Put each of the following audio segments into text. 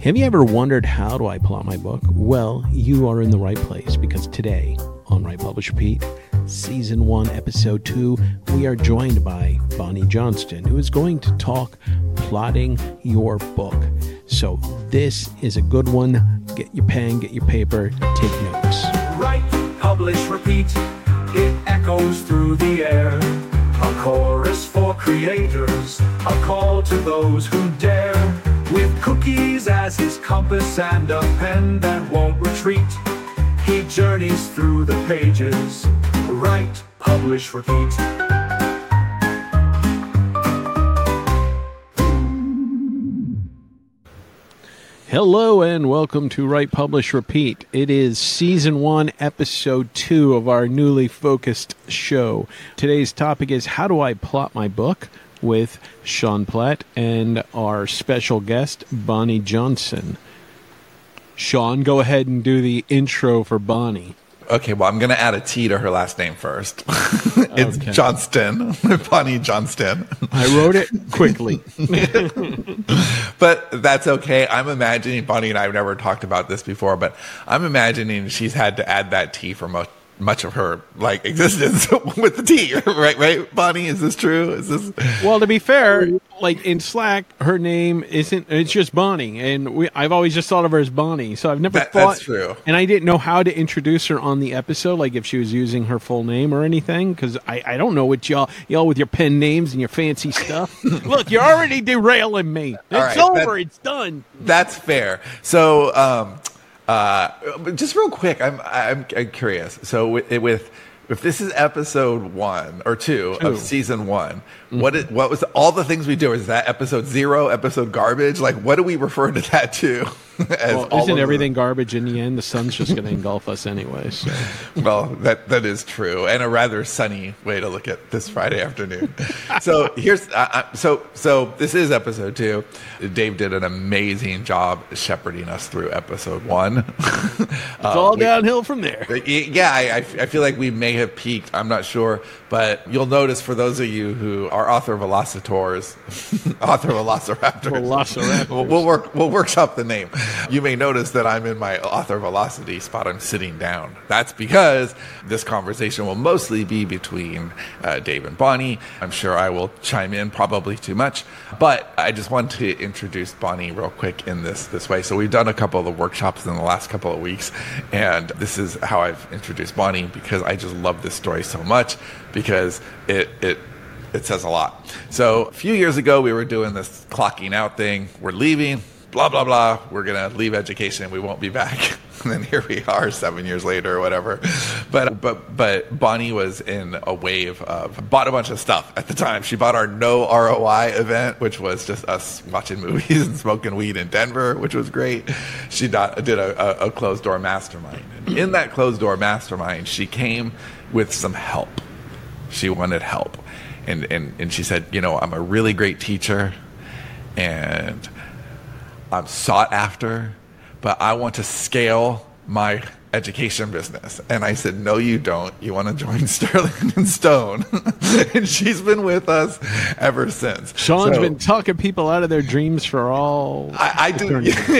Have you ever wondered, how do I plot my book? Well, you are in the right place, because today on Write, Publish, Repeat, Season 1, Episode 2, we are joined by Bonnie Johnston, who is going to talk plotting your book. So this is a good one. Get your pen, get your paper, take notes. Write, publish, repeat. It echoes through the air. A chorus for creators, a call to those who dare. With cookies as his compass and a pen that won't retreat, he journeys through the pages. Write, publish, repeat. Hello and welcome to Write, Publish, Repeat. It is Season 1, Episode 2 of our newly focused show. Today's topic is, how do I plot my book? With Sean Platt and our special guest, Bonnie Johnston. Sean, go ahead and do the intro for Bonnie. Okay, well, I'm going to add a T to her last name first. It's okay. Johnston, Bonnie Johnston. I wrote it quickly. But that's okay. I'm imagining, Bonnie and I have never talked about this before, but I'm imagining she's had to add that T for much of her existence with the T, right, Bonnie? Is this true? Is this? Well, to be fair, in Slack, her name isn't. It's just Bonnie, and I've always just thought of her as Bonnie. So I've never thought. That's true. And I didn't know how to introduce her on the episode, like if she was using her full name or anything, because I don't know what y'all with your pen names and your fancy stuff. Look, you're already derailing me. It's over. It's done. That's fair. So. Just real quick, I'm curious. So if this is episode 1 or 2 of season 1, what was all the things we do? Is that episode 0, episode garbage? What do we refer to that to? Isn't everything garbage in the end? The sun's just going to engulf us anyway. So. Well, that is true, and a rather sunny way to look at this Friday afternoon. So here's so this is episode 2. Dave did an amazing job shepherding us through episode 1. It's all downhill from there. Yeah, I feel like we may have peaked. I'm not sure, but you'll notice, for those of you who are author of Velocitors, author of Velociraptors, we'll workshop the name. You may notice that I'm in my author velocity spot. I'm sitting down. That's because this conversation will mostly be between Dave and Bonnie. I'm sure I will chime in, probably too much, but I just want to introduce Bonnie real quick in this way. So we've done a couple of the workshops in the last couple of weeks, and this is how I've introduced Bonnie, because I just love this story so much, because it says a lot. So a few years ago, we were doing this clocking out thing. We're leaving. Blah, blah, blah, we're going to leave education, we won't be back. And then here we are 7 years later or whatever. But Bonnie was in a wave of, bought a bunch of stuff at the time. She bought our no ROI event, which was just us watching movies and smoking weed in Denver, which was great. She did a closed door mastermind. And in that closed door mastermind, she came with some help. She wanted help. And she said, I'm a really great teacher, and I'm sought after, but I want to scale my education business. And I said, no, you don't. You want to join Sterling and Stone. And she's been with us ever since. Sean's been talking people out of their dreams for all I do.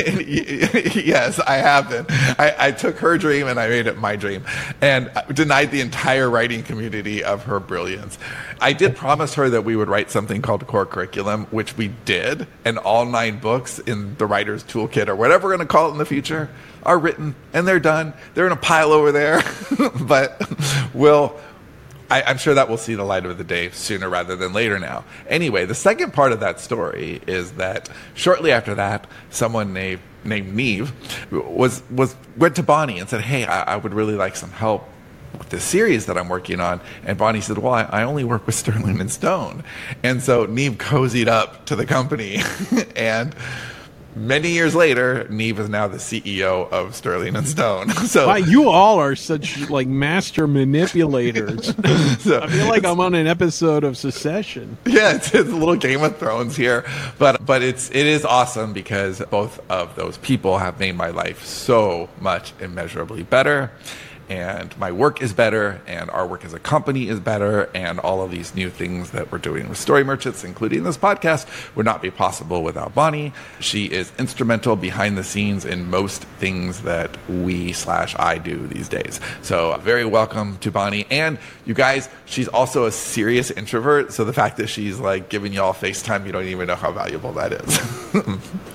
Yes, I have been. I took her dream and I made it my dream, and denied the entire writing community of her brilliance. I did promise her that we would write something called Core Curriculum, which we did, and all 9 books in the Writer's Toolkit, or whatever we're going to call it in the future, are written, and they're done. They're in a pile over there. But I'm sure that will see the light of the day sooner rather than later now. Anyway, the second part of that story is that shortly after that, someone named Neve went to Bonnie and said, hey, I would really like some help with this series that I'm working on. And Bonnie said, well, I only work with Sterling and Stone. And so Neve cozied up to the company. And many years later, Neve is now the CEO of Sterling and Stone. So wow, you all are such master manipulators. So, I feel like I'm on an episode of Succession. Yeah, it's a little Game of Thrones here, but it is awesome, because both of those people have made my life so much immeasurably better. and my work is better, and our work as a company is better, and all of these new things that we're doing with Story Merchants, including this podcast, would not be possible without Bonnie. She is instrumental behind the scenes in most things that I do these days. So very welcome to Bonnie. And you guys, she's also a serious introvert, so the fact that she's like giving y'all FaceTime, you don't even know how valuable that is.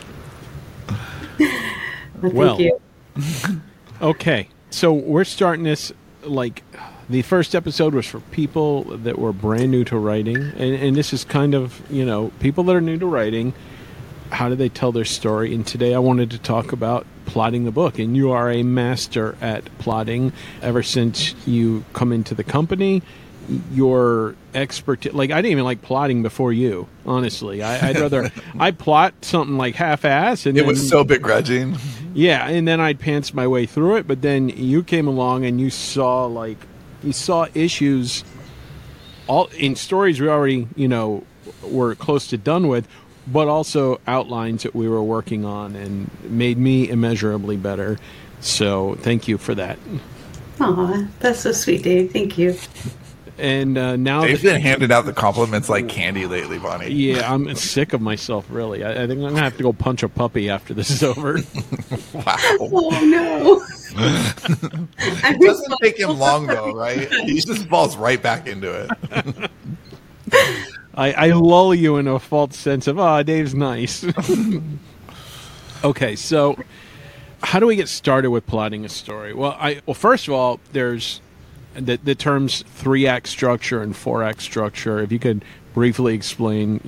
Well, thank you. Okay, so we're starting this, like, the first episode was for people that were brand new to writing, and this is kind of, people that are new to writing, how do they tell their story? And today I wanted to talk about plotting the book, and you are a master at plotting. Ever since you come into the company, your expertise, like, I didn't even like plotting before you, honestly. I'd rather I plot something like half-ass, and it was so begrudging. Yeah, and then I'd pants my way through it. But then you came along and you saw issues all in stories we already were close to done with, but also outlines that we were working on, and made me immeasurably better. So thank you for that. Aw, that's so sweet, Dave. Thank you. And now Dave's been handing out the compliments like candy lately, Bonnie. Yeah, I'm sick of myself, really. I think I'm going to have to go punch a puppy after this is over. Wow. Oh, no. It doesn't take him long, though, right? He just falls right back into it. I lull you in a false sense of, Dave's nice. Okay, so how do we get started with plotting a story? Well, first of all, there's the terms 3-act structure and 4-act structure. If you could briefly explain,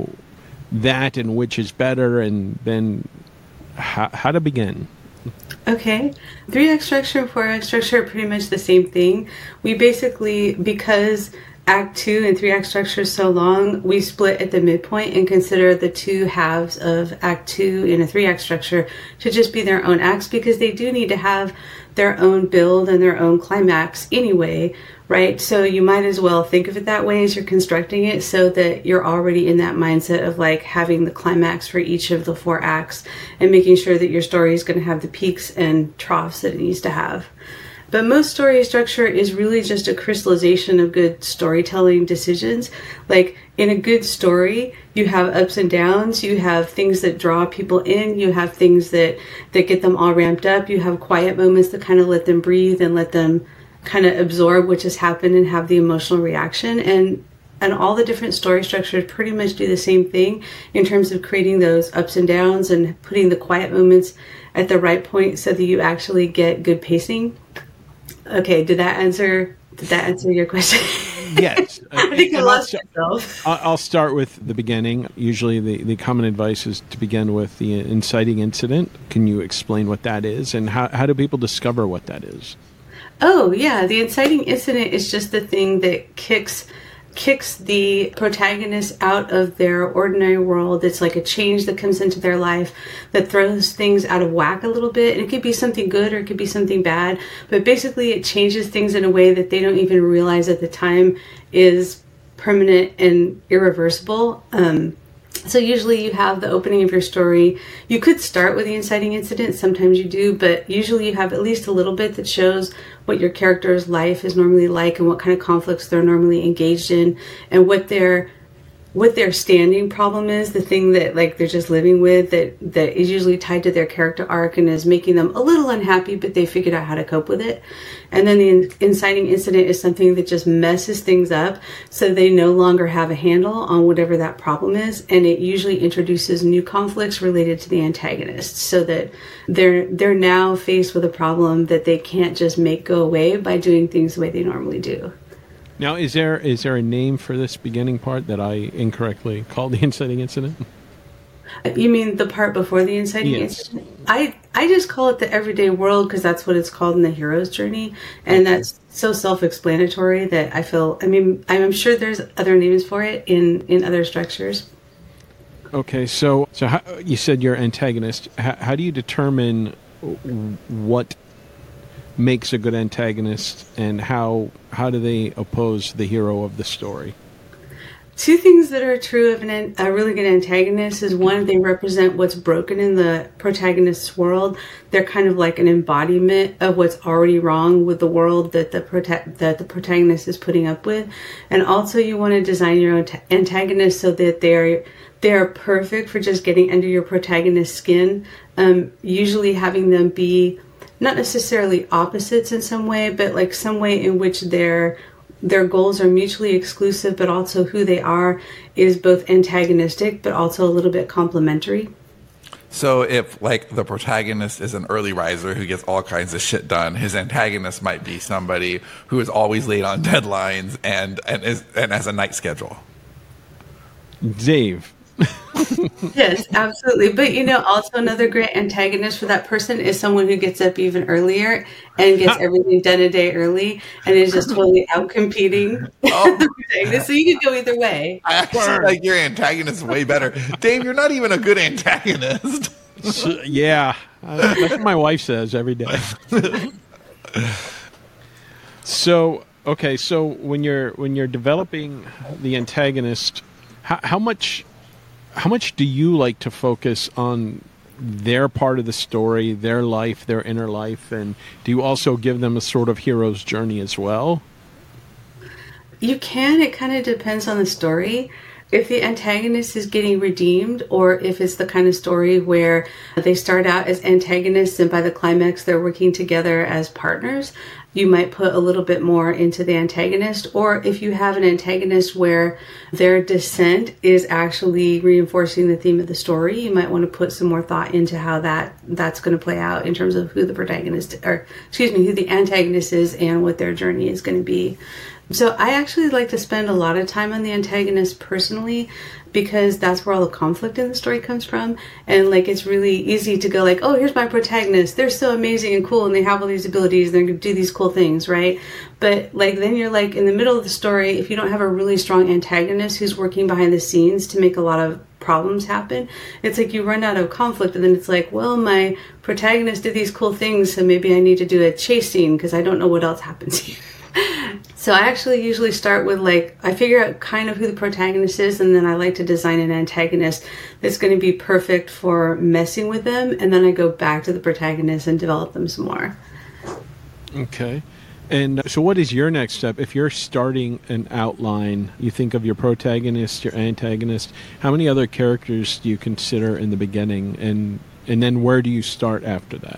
that and which is better, and then how to begin. Okay. 3-act structure and 4-act structure are pretty much the same thing. We basically, because Act 2 and 3-act structure is so long, we split at the midpoint and consider the 2 halves of Act 2 in a 3-act structure to just be their own acts, because they do need to have their own build and their own climax anyway, right? So you might as well think of it that way as you're constructing it, so that you're already in that mindset of like having the climax for each of the 4 acts and making sure that your story is going to have the peaks and troughs that it needs to have. But most story structure is really just a crystallization of good storytelling decisions. Like in a good story, you have ups and downs, you have things that draw people in, you have things that get them all ramped up, you have quiet moments that kind of let them breathe and let them kind of absorb what just happened and have the emotional reaction. And all the different story structures pretty much do the same thing in terms of creating those ups and downs and putting the quiet moments at the right point so that you actually get good pacing. Okay, did that answer your question? Yes. I think I lost myself. I'll start with the beginning. Usually the common advice is to begin with the inciting incident. Can you explain what that is, and how do people discover what that is? Oh, yeah. The inciting incident is just the thing that kicks the protagonist out of their ordinary world. It's like a change that comes into their life that throws things out of whack a little bit. And it could be something good or it could be something bad, but basically it changes things in a way that they don't even realize at the time is permanent and irreversible. So usually you have the opening of your story. You could start with the inciting incident. Sometimes you do, but usually you have at least a little bit that shows what your character's life is normally like and what kind of conflicts they're normally engaged in and what their standing problem is, the thing that like they're just living with that is usually tied to their character arc and is making them a little unhappy, but they figured out how to cope with it. And then the inciting incident is something that just messes things up so they no longer have a handle on whatever that problem is, and it usually introduces new conflicts related to the antagonist so that they're now faced with a problem that they can't just make go away by doing things the way they normally do. Now, is there a name for this beginning part that I incorrectly called the inciting incident? You mean the part before the inciting incident? I just call it the everyday world because that's what it's called in the hero's journey, and that's so self-explanatory that I feel. I mean, I'm sure there's other names for it in other structures. Okay, so how, you said your antagonist. How do you determine what makes a good antagonist, and how do they oppose the hero of the story? Two things that are true of a really good antagonist is, one, they represent what's broken in the protagonist's world. They're kind of like an embodiment of what's already wrong with the world that the protagonist is putting up with. And also, you want to design your own antagonist so that they're perfect for just getting under your protagonist's skin. Usually having them be not necessarily opposites in some way, but like some way in which their goals are mutually exclusive, but also who they are is both antagonistic, but also a little bit complementary. So if, like, the protagonist is an early riser who gets all kinds of shit done, his antagonist might be somebody who is always late on deadlines and has a night schedule. Dave. Yes, absolutely. But also another great antagonist for that person is someone who gets up even earlier and gets everything done a day early and is just totally out competing the protagonist. So you could go either way. I actually like your antagonist way better. Dave, you're not even a good antagonist. Yeah, that's what my wife says every day. So when you're developing the antagonist, how much do you like to focus on their part of the story, their life, their inner life, and do you also give them a sort of hero's journey as well? You can. It kind of depends on the story. If the antagonist is getting redeemed, or if it's the kind of story where they start out as antagonists and by the climax they're working together as partners, you might put a little bit more into the antagonist. Or if you have an antagonist where their descent is actually reinforcing the theme of the story, you might want to put some more thought into how that's going to play out in terms of who the antagonist is and what their journey is going to be. So I actually like to spend a lot of time on the antagonist personally, because that's where all the conflict in the story comes from. And like, it's really easy to go like, oh, here's my protagonist. They're so amazing and cool and they have all these abilities. They're going to do these cool things, right? But like, then you're like in the middle of the story, if you don't have a really strong antagonist who's working behind the scenes to make a lot of problems happen, it's like you run out of conflict, and then it's like, well, my protagonist did these cool things, so maybe I need to do a chase scene because I don't know what else happens here. So I actually usually start with I figure out kind of who the protagonist is, and then I like to design an antagonist that's going to be perfect for messing with them, and then I go back to the protagonist and develop them some more. Okay. And so what is your next step? If you're starting an outline, you think of your protagonist, your antagonist, how many other characters do you consider in the beginning, and then where do you start after that?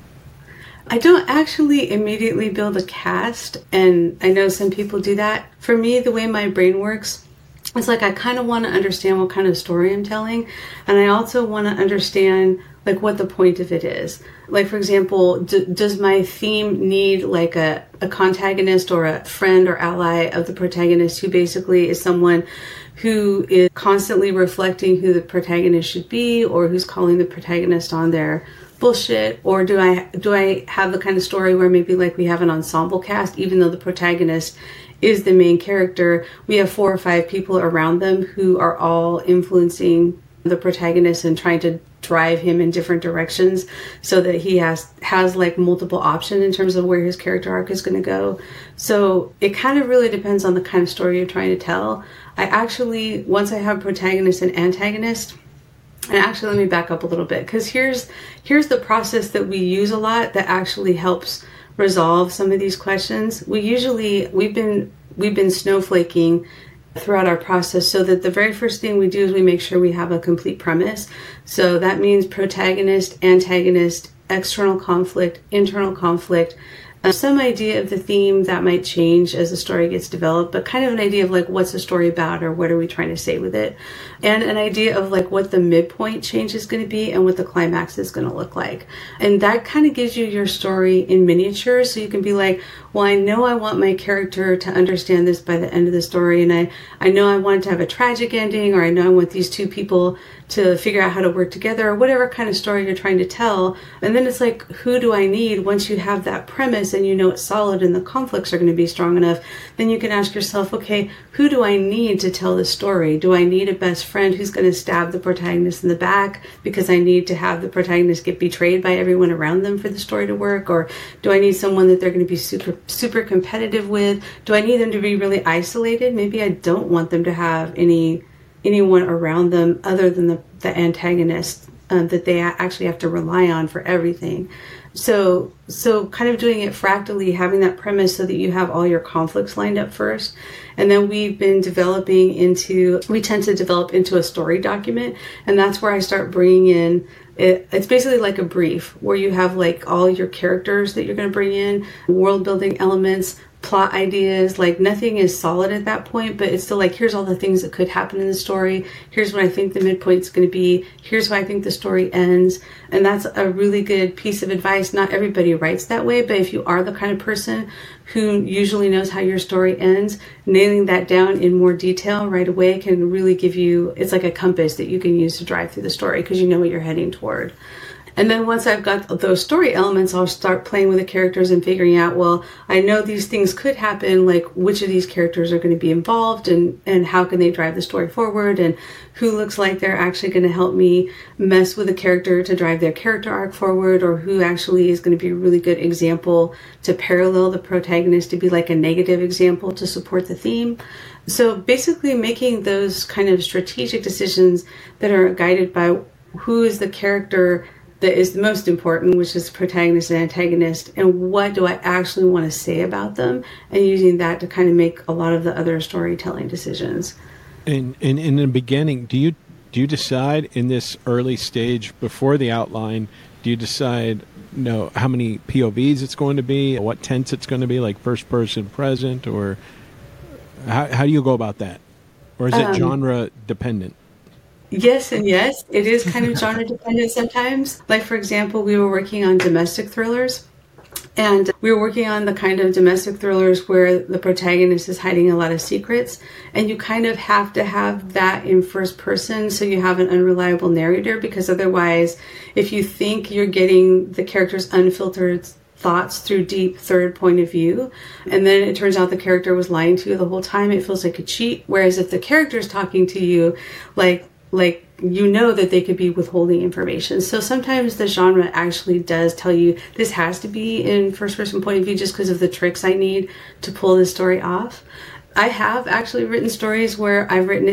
I don't actually immediately build a cast, and I know some people do that. For me, the way my brain works, it's like I kind of want to understand what kind of story I'm telling, and I also want to understand what the point of it is. Like, for example, does my theme need a contagonist or a friend or ally of the protagonist who basically is someone who is constantly reflecting who the protagonist should be, or who's calling the protagonist on their bullshit? Or do I have the kind of story where maybe we have an ensemble cast, even though the protagonist is the main character, we have 4 or 5 people around them who are all influencing the protagonist and trying to drive him in different directions, so that he has multiple options in terms of where his character arc is going to go. So it kind of really depends on the kind of story you're trying to tell. I actually, once I have protagonist and antagonist, and actually let me back up a little bit, because here's the process that we use a lot that actually helps resolve some of these questions. We've been snowflaking throughout our process, so that the very first thing we do is we make sure we have a complete premise. So that means protagonist, antagonist, external conflict, internal conflict, some idea of the theme that might change as the story gets developed, but kind of an idea of what's the story about, or what are we trying to say with it, and an idea of what the midpoint change is going to be and what the climax is going to look like. And that kind of gives you your story in miniature, so you can be like, well, I know I want my character to understand this by the end of the story, and I know I want it to have a tragic ending, or I know I want these 2 people to figure out how to work together, or whatever kind of story you're trying to tell. And then it's who do I need once you have that premise? premise and you know it's solid and the conflicts are going to be strong enough, then you can ask yourself, okay, who do I need to tell the story? Do I need a best friend who's going to stab the protagonist in the back because I need to have the protagonist get betrayed by everyone around them for the story to work? Or do I need someone that they're going to be super competitive with? Do I need them to be really isolated? Maybe I don't want them to have anyone around them other than the antagonist that they actually have to rely on for everything. So kind of doing it fractally, having that premise so that you have all your conflicts lined up first. And then we tend to develop into a story document. And that's where I start bringing in, it's basically like a brief where you have like all your characters that you're going to bring in, world building elements, plot ideas. Like nothing is solid at that point, but it's still like, here's all the things that could happen in the story. Here's what I think the midpoint's going to be. Here's why I think the story ends. And that's a really good piece of advice. Not everybody writes that way, but if you are the kind of person who usually knows how your story ends, nailing that down in more detail right away can really give you, it's like a compass that you can use to drive through the story because you know what you're heading toward. And then once I've got those story elements, I'll start playing with the characters and figuring out, well, I know these things could happen, like which of these characters are going to be involved and how can they drive the story forward and who looks like they're actually going to help me mess with a character to drive their character arc forward, or who actually is going to be a really good example to parallel the protagonist, to be like a negative example to support the theme. So basically making those kind of strategic decisions that are guided by who is the character that is the most important, which is protagonist and antagonist, and what do I actually want to say about them, and using that to kind of make a lot of the other storytelling decisions. And in the beginning, do you decide in this early stage before the outline, do you decide how many POVs it's going to be, what tense it's going to be, like first person, present, or how do you go about that? Or is it genre dependent? Yes and yes. It is kind of genre dependent sometimes. Like, for example, we were working on domestic thrillers. And we were working on the kind of domestic thrillers where the protagonist is hiding a lot of secrets. And you kind of have to have that in first person so you have an unreliable narrator. Because otherwise, if you think you're getting the character's unfiltered thoughts through deep third point of view, and then it turns out the character was lying to you the whole time, it feels like a cheat. Whereas if the character is talking to you, like you know that they could be withholding information. So sometimes the genre actually does tell you this has to be in first person point of view just because of the tricks I need to pull the story off. I have actually written stories where I've written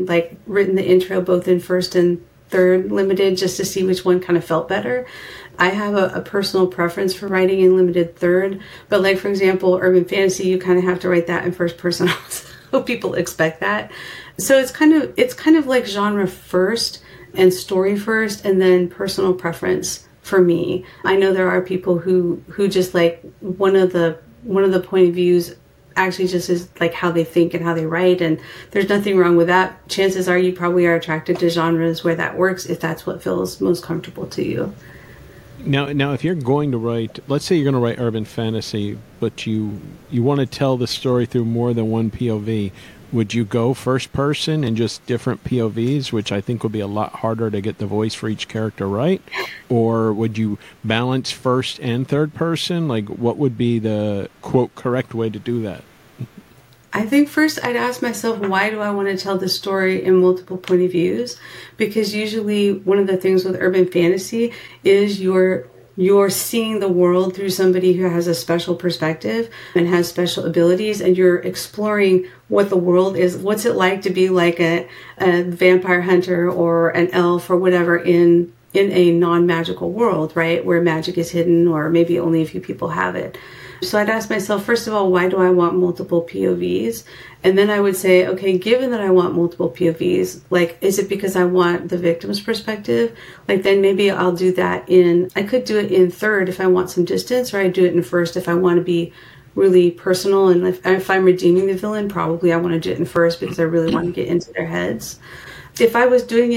the intro both in first and third limited just to see which one kind of felt better. I have a personal preference for writing in limited third, but like for example, urban fantasy, you kind of have to write that in first person also. People expect that. So it's kind of like genre first and story first and then personal preference for me. I know there are people who just like one of the point of views actually just is like how they think and how they write, and there's nothing wrong with that. Chances are you probably are attracted to genres where that works if that's what feels most comfortable to you. Now, if you're going to write, let's say you're going to write urban fantasy, but you want to tell the story through more than one POV, would you go first person and just different POVs, which I think would be a lot harder to get the voice for each character right? Or would you balance first and third person? Like, what would be the, quote, correct way to do that? I think first I'd ask myself, why do I want to tell this story in multiple point of views? Because usually one of the things with urban fantasy is you're seeing the world through somebody who has a special perspective and has special abilities, and you're exploring what the world is. What's it like to be like a vampire hunter or an elf or whatever in a non-magical world, right? Where magic is hidden or maybe only a few people have it. So I'd ask myself, first of all, why do I want multiple POVs? And then I would say, okay, given that I want multiple POVs, like, is it because I want the victim's perspective? Like, then maybe I'll do that I could do it in third if I want some distance, or I do it in first if I want to be really personal. And if I'm redeeming the villain, probably I want to do it in first because I really want to get into their heads. If I was doing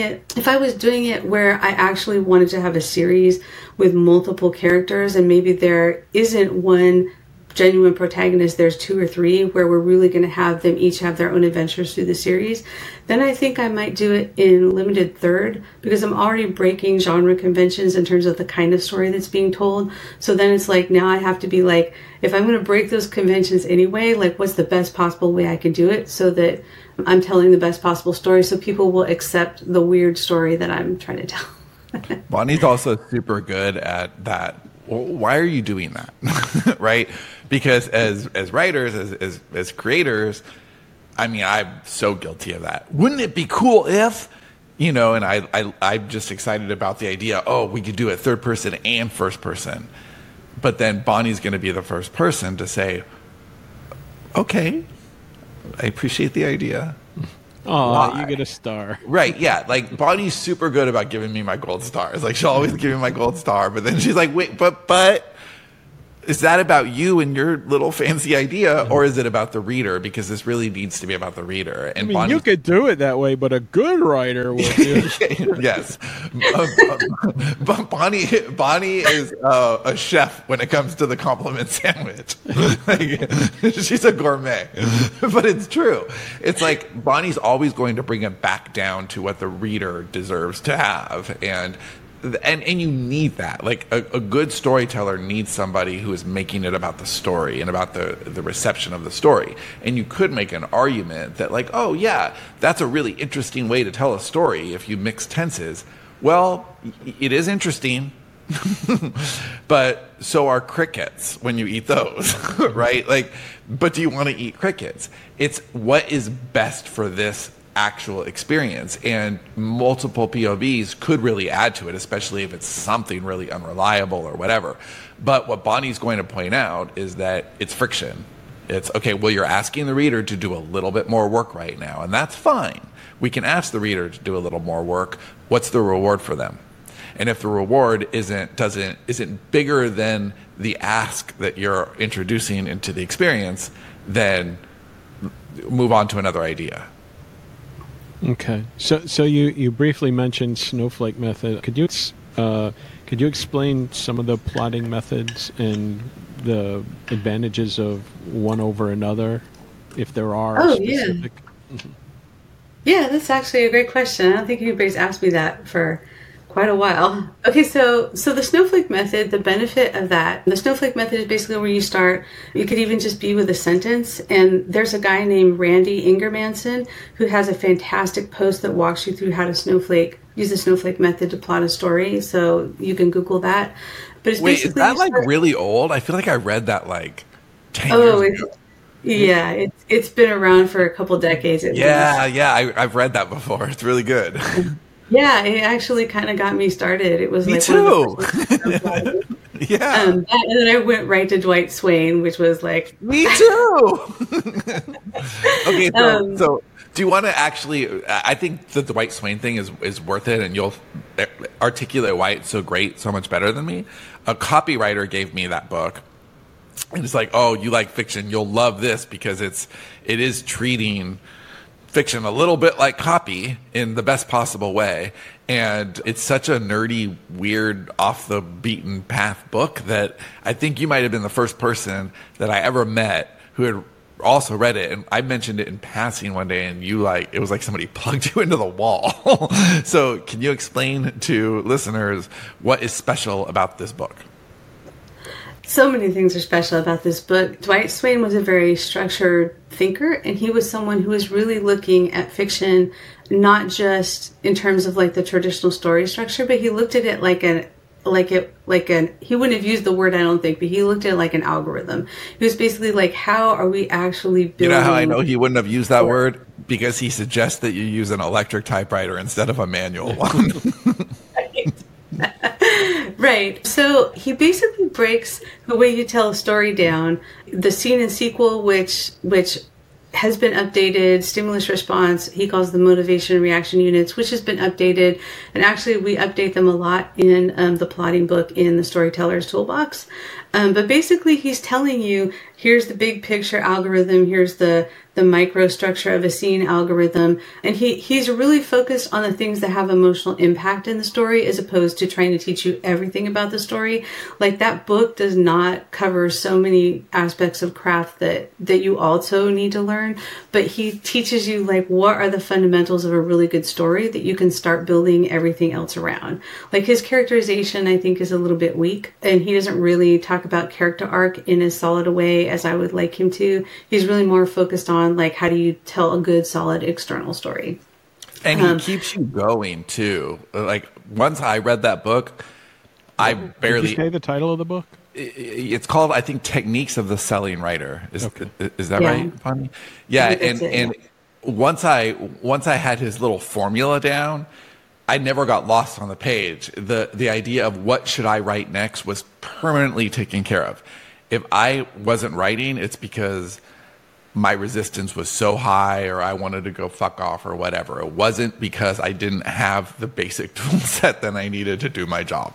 it where I actually wanted to have a series with multiple characters and maybe there isn't one genuine protagonists, there's 2 or 3 where we're really going to have them each have their own adventures through the series, then I think I might do it in limited third, because I'm already breaking genre conventions in terms of the kind of story that's being told. So then it's like, now I have to be like, if I'm going to break those conventions anyway, like what's the best possible way I can do it so that I'm telling the best possible story so people will accept the weird story that I'm trying to tell. Bonnie's also super good at that. Well, why are you doing that? Right? Because as writers, as creators, I mean, I'm so guilty of that. Wouldn't it be cool if, and I'm just excited about the idea, we could do it third person and first person. But then Bonnie's going to be the first person to say, okay, I appreciate the idea. Oh, you get a star. Right, yeah. Like, Bonnie's super good about giving me my gold stars. Like, she'll always give me my gold star. But then she's like, wait, but is that about you and your little fancy idea, or is it about the reader? Because this really needs to be about the reader. And you could do it that way, but a good writer would do it. Yes. But Bonnie is a chef when it comes to the compliment sandwich. She's a gourmet. But it's true. It's like Bonnie's always going to bring it back down to what the reader deserves to have. And you need that. Like, a good storyteller needs somebody who is making it about the story and about the reception of the story. And you could make an argument that, like, oh yeah, that's a really interesting way to tell a story if you mix tenses. Well, it is interesting, but so are crickets when you eat those, right? Like, but do you want to eat crickets? It's what is best for this actual experience, and multiple POVs could really add to it, especially if it's something really unreliable or whatever. But what Bonnie's going to point out is that it's friction. It's, okay, well, you're asking the reader to do a little bit more work right now, and that's fine. We can ask the reader to do a little more work. What's the reward for them? And if the reward isn't bigger than the ask that you're introducing into the experience, then move on to another idea. Okay, so you briefly mentioned snowflake method. Could you explain some of the plotting methods and the advantages of one over another, if there are specific? Yeah, that's actually a great question. I don't think anybody's asked me that for quite a while. Okay, so the snowflake method, the benefit of that, the snowflake method is basically where you start. You could even just be with a sentence. And there's a guy named Randy Ingermanson who has a fantastic post that walks you through how to use the snowflake method to plot a story. So you can Google that. But it's Wait, is that like really old? I feel like I read that like 10 years ago. Yeah, it's been around for a couple decades at least. Yeah, I've read that before. It's really good. Yeah, it actually kind of got me started. It was me like too. Yeah, and then I went right to Dwight Swain, which was like me too. Okay, so do you want to actually? I think the Dwight Swain thing is worth it, and you'll articulate why it's so great, so much better than me. A copywriter gave me that book. And it's like, oh, you like fiction, you'll love this because it is treating fiction a little bit like copy in the best possible way. And it's such a nerdy, weird, off the beaten path book that I think you might have been the first person that I ever met who had also read it. And I mentioned it in passing one day, and it was like somebody plugged you into the wall. So can you explain to listeners what is special about this book? So many things are special about this book. Dwight Swain was a very structured thinker, and he was someone who was really looking at fiction, not just in terms of like the traditional story structure, but he looked at it he wouldn't have used the word, I don't think, but he looked at it like an algorithm. He was basically like, how are we actually building? You know how I know he wouldn't have used that word? Because he suggests that you use an electric typewriter instead of a manual one. Right. So he basically breaks the way you tell a story down. The scene and sequel, which has been updated, stimulus response, he calls the motivation and reaction units, which has been updated. And actually, we update them a lot in the plotting book in the Storyteller's Toolbox. But basically, he's telling you, here's the big picture algorithm, here's the microstructure of a scene algorithm. And he's really focused on the things that have emotional impact in the story, as opposed to trying to teach you everything about the story. Like, that book does not cover so many aspects of craft that you also need to learn. But he teaches you, like, what are the fundamentals of a really good story that you can start building everything else around. Like, his characterization, I think, is a little bit weak. And he doesn't really talk about character arc in as solid a way as I would like him to. He's really more focused on, like, how do you tell a good, solid external story. And he keeps you going, too. Like, once I read that book, I barely... Did you say the title of the book? It's called, I think, Techniques of the Selling Writer. Is that right, Bonnie? Yeah, and once I had his little formula down, I never got lost on the page. The idea of what should I write next was permanently taken care of. If I wasn't writing, it's because my resistance was so high, or I wanted to go fuck off, or whatever. It wasn't because I didn't have the basic tool set that I needed to do my job.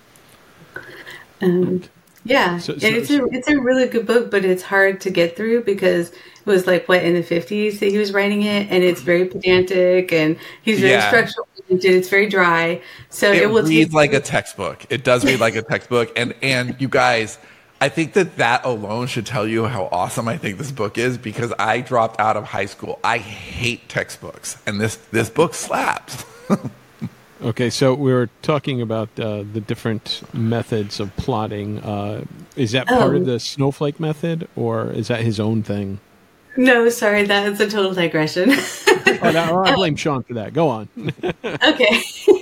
Yeah, it's a really good book, but it's hard to get through because it was like, in the 50s that he was writing it, and it's very pedantic, and he's very structural oriented. It's very dry, so it will read like a textbook. It does read like a textbook, and you guys, I think that alone should tell you how awesome I think this book is, because I dropped out of high school. I hate textbooks, and this book slaps. Okay, so we were talking about the different methods of plotting. Is that part of the Snowflake method, or is that his own thing? No, sorry, that's a total digression. I blame Sean for that. Go on. Okay.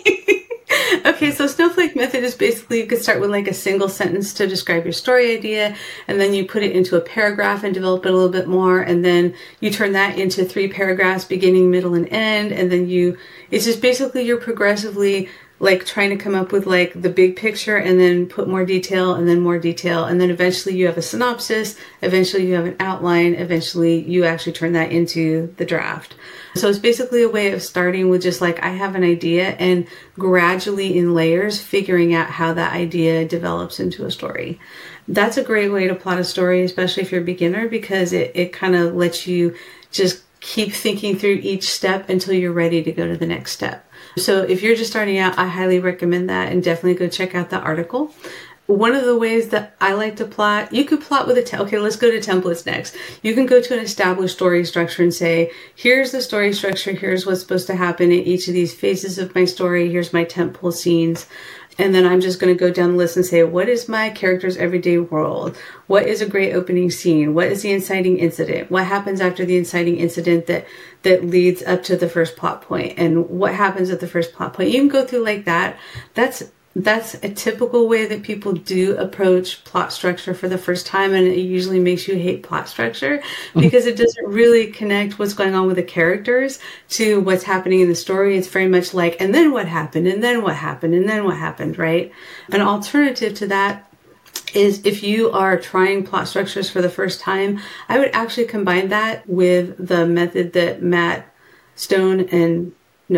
Okay, so Snowflake method is basically, you could start with like a single sentence to describe your story idea, and then you put it into a paragraph and develop it a little bit more, and then you turn that into 3 paragraphs, beginning, middle, and end, and then it's just basically you're progressively like trying to come up with like the big picture, and then put more detail, and then more detail, and then eventually you have a synopsis, eventually you have an outline, eventually you actually turn that into the draft. So it's basically a way of starting with just like, I have an idea, and gradually in layers figuring out how that idea develops into a story. That's a great way to plot a story, especially if you're a beginner, because it kind of lets you just keep thinking through each step until you're ready to go to the next step. So if you're just starting out, I highly recommend that, and definitely go check out the article. One of the ways that I like to plot, you could plot with okay, let's go to templates next. You can go to an established story structure and say, here's the story structure, here's what's supposed to happen in each of these phases of my story, here's my tentpole scenes. And then I'm just going to go down the list and say, what is my character's everyday world? What is a great opening scene? What is the inciting incident? What happens after the inciting incident that leads up to the first plot point? And what happens at the first plot point? You can go through like that. That's a typical way that people do approach plot structure for the first time, and it usually makes you hate plot structure because it doesn't really connect what's going on with the characters to what's happening in the story. It's very much like, and then what happened, and then what happened, and then what happened, right? An alternative to that is if you are trying plot structures for the first time, I would actually combine that with the method that Matt Stone and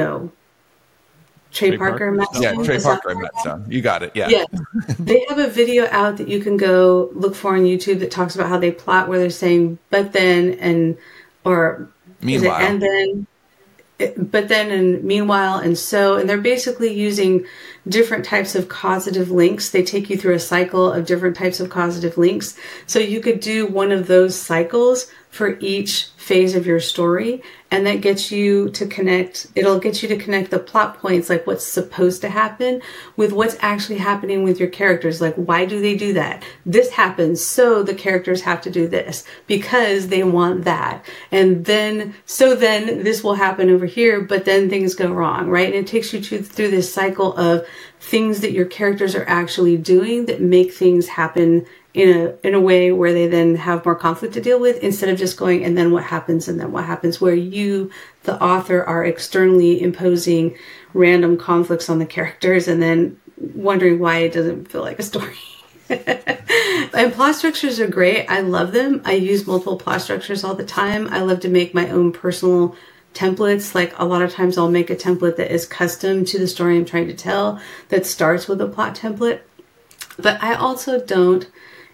Trey Parker, Matt Stone. Yeah, Trey Parker and Matt Stone. You got it. Yeah. They have a video out that you can go look for on YouTube that talks about how they plot, where they're saying, but then, or meanwhile, and then, but then, and meanwhile, and so, and they're basically using different types of causative links. They take you through a cycle of different types of causative links. So you could do one of those cycles for each phase of your story, and that gets you to connect. It'll get you to connect the plot points, like what's supposed to happen, with what's actually happening with your characters. Like, why do they do that? This happens, so the characters have to do this because they want that. And then this will happen over here, but then things go wrong, right? And it takes you through this cycle of things that your characters are actually doing that make things happen in a way where they then have more conflict to deal with, instead of just going, and then what happens, and then what happens, where you, the author, are externally imposing random conflicts on the characters and then wondering why it doesn't feel like a story. And plot structures are great. I love them. I use multiple plot structures all the time. I love to make my own personal templates. Like, a lot of times I'll make a template that is custom to the story I'm trying to tell, that starts with a plot template. But I also don't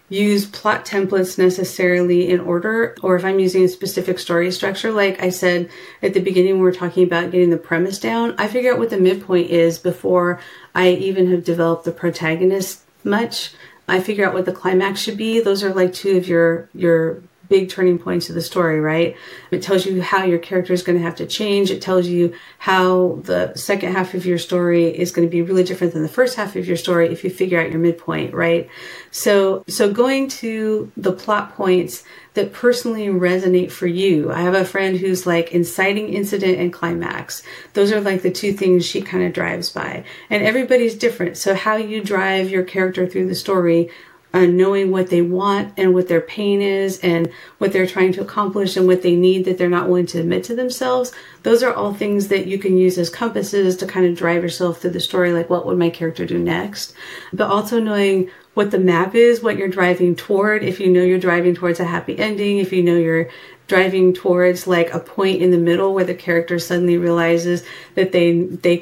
use plot templates necessarily in order, or if I'm using a specific story structure. Like I said at the beginning when we were talking about getting the premise down, I figure out what the midpoint is before I even have developed the protagonist much. I figure out what the climax should be. Those are like two of your big turning points of the story, right? It tells you how your character is going to have to change. It tells you how the second half of your story is going to be really different than the first half of your story if you figure out your midpoint, right? So going to the plot points that personally resonate for you. I have a friend who's like inciting incident and climax. Those are like the two things she kind of drives by. And everybody's different. So how you drive your character through the story, knowing what they want and what their pain is and what they're trying to accomplish and what they need that they're not willing to admit to themselves. Those are all things that you can use as compasses to kind of drive yourself through the story. Like, what would my character do next? But also knowing what the map is, what you're driving toward. If you know you're driving towards a happy ending, if you know you're driving towards like a point in the middle where the character suddenly realizes that they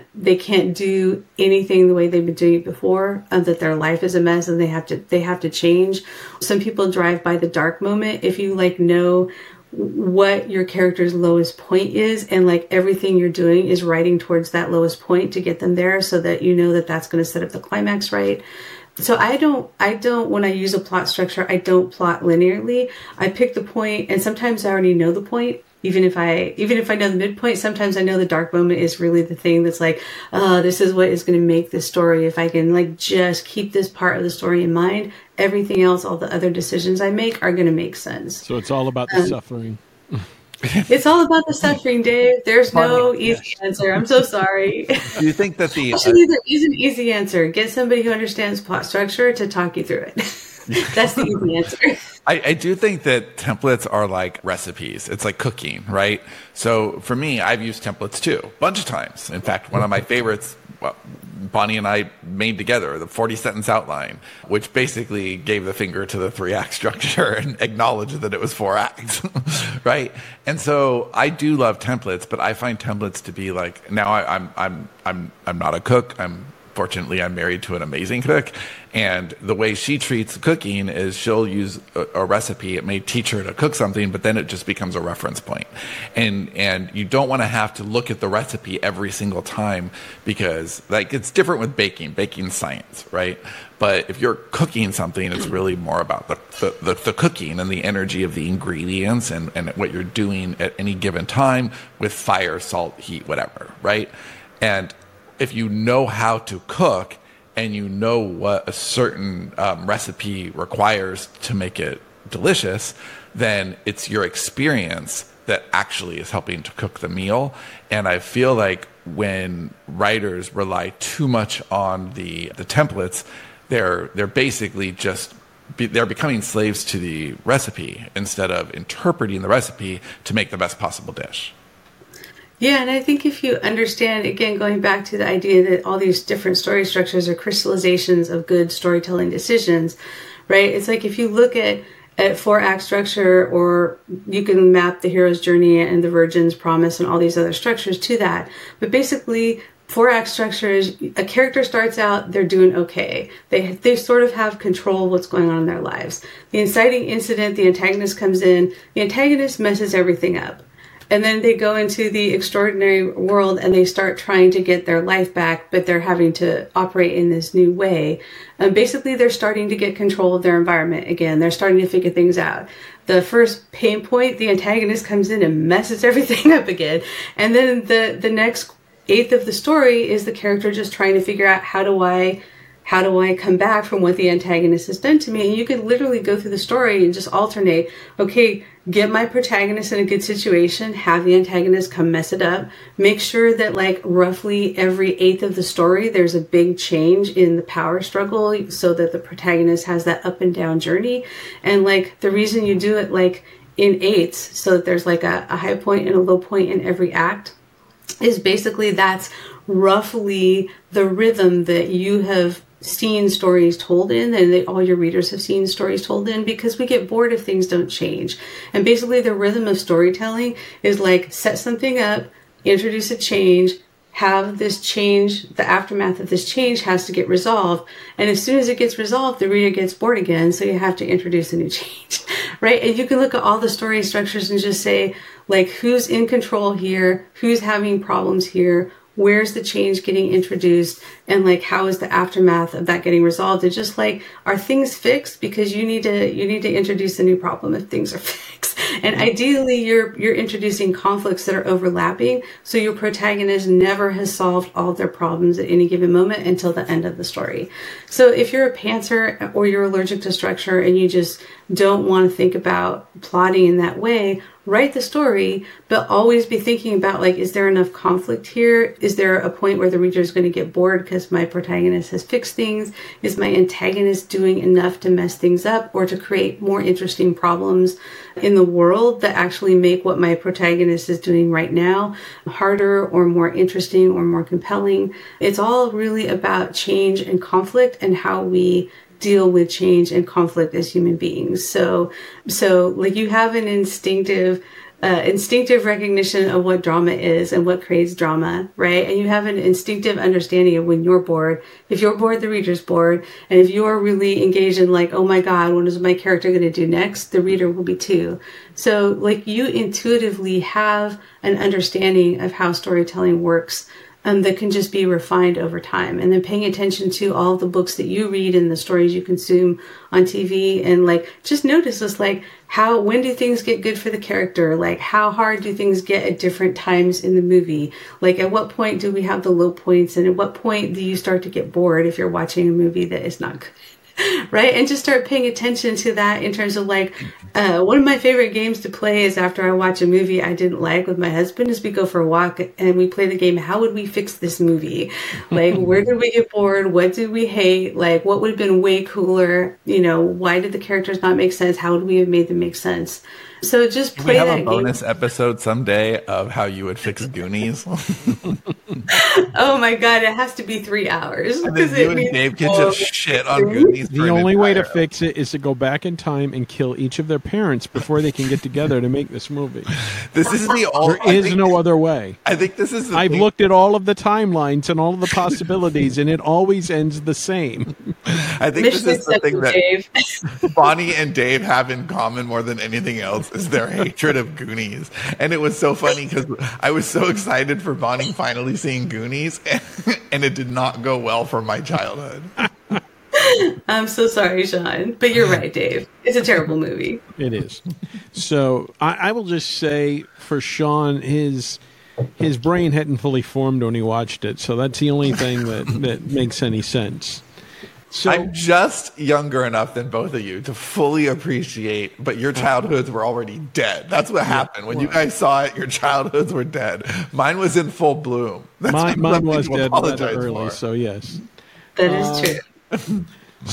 can't do anything the way they've been doing it before, that their life is a mess and they have to change. Some people drive by the dark moment. If you like know what your character's lowest point is and like everything you're doing is riding towards that lowest point to get them there, so that you know that that's going to set up the climax right. So I don't, when I use a plot structure, I don't plot linearly. I pick the point, and sometimes I already know the point. Even if I know the midpoint, sometimes I know the dark moment is really the thing that's like, this is what is going to make this story. If I can like just keep this part of the story in mind, everything else, all the other decisions I make are going to make sense. So it's all about the suffering. It's all about the suffering, Dave. There's no easy answer. I'm so sorry. Do you think that use an easy answer? Get somebody who understands plot structure to talk you through it. That's the easy answer. I do think that templates are like recipes. It's like cooking, right? So for me, I've used templates too, a bunch of times. In fact, one of my favorites, well, Bonnie and I made together the 40-sentence outline, which basically gave the finger to the 3-act structure and acknowledged that it was 4 acts, right? And so I do love templates, but I find templates to be like, now I'm not a cook. Fortunately, I'm married to an amazing cook, and the way she treats cooking is she'll use a recipe. It may teach her to cook something, but then it just becomes a reference point. And you don't want to have to look at the recipe every single time, because like it's different with baking. Baking's science, right? But if you're cooking something, it's really more about the cooking and the energy of the ingredients and what you're doing at any given time with fire, salt, heat, whatever, right? And if you know how to cook and you know what a certain recipe requires to make it delicious, then it's your experience that actually is helping to cook the meal. And I feel like when writers rely too much on the templates, they're basically just they're becoming slaves to the recipe instead of interpreting the recipe to make the best possible dish. Yeah, and I think if you understand, again, going back to the idea that all these different story structures are crystallizations of good storytelling decisions, right? It's like if you look at 4-act structure, or you can map the hero's journey and the virgin's promise and all these other structures to that. But basically, 4-act structures, a character starts out, they're doing okay. They sort of have control of what's going on in their lives. The inciting incident, the antagonist comes in, the antagonist messes everything up. And then they go into the extraordinary world and they start trying to get their life back, but they're having to operate in this new way. And basically, they're starting to get control of their environment again. They're starting to figure things out. The first pain point, the antagonist comes in and messes everything up again. And then the next eighth of the story is the character just trying to figure out how do I come back from what the antagonist has done to me? And you could literally go through the story and just alternate. Okay, get my protagonist in a good situation, have the antagonist come mess it up, make sure that like roughly every eighth of the story, there's a big change in the power struggle so that the protagonist has that up and down journey. And like the reason you do it like in eighths, so that there's like a high point and a low point in every act, is basically that's roughly the rhythm that you have seen stories told in, and that all your readers have seen stories told in, because we get bored if things don't change. And basically the rhythm of storytelling is like set something up, introduce a change, have this change, the aftermath of this change has to get resolved. And as soon as it gets resolved, the reader gets bored again. So you have to introduce a new change, right? And you can look at all the story structures and just say, like, who's in control here? Who's having problems here? Where's the change getting introduced? And like, how is the aftermath of that getting resolved? It's just like, are things fixed? Because you need to introduce a new problem if things are fixed. And ideally you're introducing conflicts that are overlapping. So your protagonist never has solved all their problems at any given moment until the end of the story. So if you're a pantser or you're allergic to structure and you just don't want to think about plotting in that way, write the story, but always be thinking about, like, is there enough conflict here? Is there a point where the reader is going to get bored because my protagonist has fixed things? Is my antagonist doing enough to mess things up or to create more interesting problems in the world that actually make what my protagonist is doing right now harder or more interesting or more compelling? It's all really about change and conflict and how we deal with change and conflict as human beings. So like, you have an instinctive recognition of what drama is and what creates drama, right? And you have an instinctive understanding of when you're bored. If you're bored, the reader's bored. And if you're really engaged in, like, oh my God, what is my character going to do next? The reader will be too. So like, you intuitively have an understanding of how storytelling works, that can just be refined over time. And then paying attention to all the books that you read and the stories you consume on TV, and like, just notice this, like, when do things get good for the character? Like, how hard do things get at different times in the movie? Like, at what point do we have the low points? And at what point do you start to get bored if you're watching a movie that is not good? Right? And just start paying attention to that in terms of, like, one of my favorite games to play is after I watch a movie I didn't like with my husband, is we go for a walk and we play the game, how would we fix this movie? Like, where did we get bored? What did we hate? Like, what would have been way cooler? You know, why did the characters not make sense? How would we have made them make sense? So just play that game. We have a bonus episode someday of how you would fix Goonies. Oh my God, it has to be 3 hours. And then you and Dave can just shit on Goonies. The only way to fix it is to go back in time and kill each of their parents before they can get together to make this movie. This is there is no other way. I think this is I've looked at all of the timelines and all of the possibilities, and it always ends the same. I think this is the thing that Bonnie and Dave have in common more than anything else, is their hatred of Goonies. And it was so funny because I was so excited for Bonnie finally seeing Goonies, and it did not go well for my childhood. I'm so sorry, Sean, but you're right, Dave. It's a terrible movie. It is. So I will just say, for Sean, his brain hadn't fully formed when he watched it, so that's the only thing that makes any sense. So, I'm just younger enough than both of you to fully appreciate, but your childhoods were already dead. That's what happened. When you guys saw it, your childhoods were dead. Mine was in full bloom. Mine was dead rather early, so yes. That is true.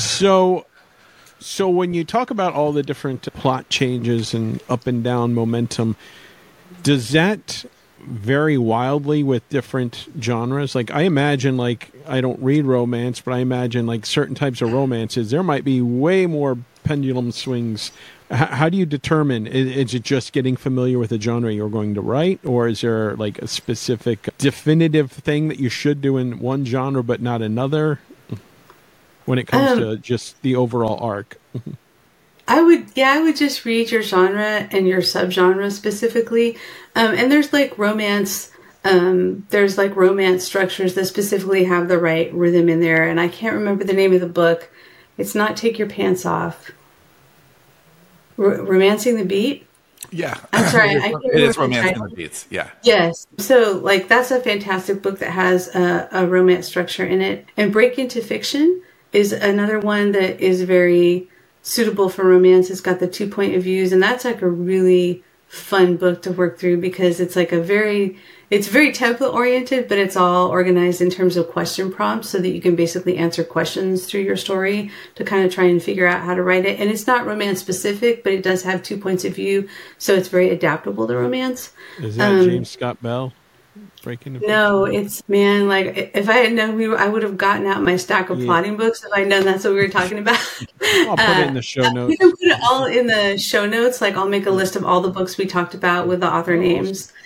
So when you talk about all the different plot changes and up and down momentum, does that vary wildly with different genres? Like, I imagine, like, I don't read romance, but I imagine, like, certain types of romances, there might be way more pendulum swings. How do you determine, is it just getting familiar with the genre you're going to write, or is there, like, a specific definitive thing that you should do in one genre but not another when it comes to just the overall arc? I would just read your genre and your subgenre specifically. And there's like romance, there's like romance structures that specifically have the right rhythm in there. And I can't remember the name of the book. It's not Take Your Pants Off. Romancing the Beat? Yeah. I'm sorry. It is Romancing the Beats. Yeah. Yes. So like, that's a fantastic book that has a romance structure in it. And Break Into Fiction is another one that is very suitable for romance. It's got the 2 point of views, and that's like a really fun book to work through because it's like it's very template oriented, but it's all organized in terms of question prompts so that you can basically answer questions through your story to kind of try and figure out how to write it. And it's not romance specific, but it does have 2 points of view, so it's very adaptable to romance. Is that James Scott Bell? No, it's, man, like, if I had known I would have gotten out my stack of plotting books if I had known that's what we were talking about. I'll put it in the show notes. We can put it all in the show notes. Like, I'll make a list of all the books we talked about with the author names.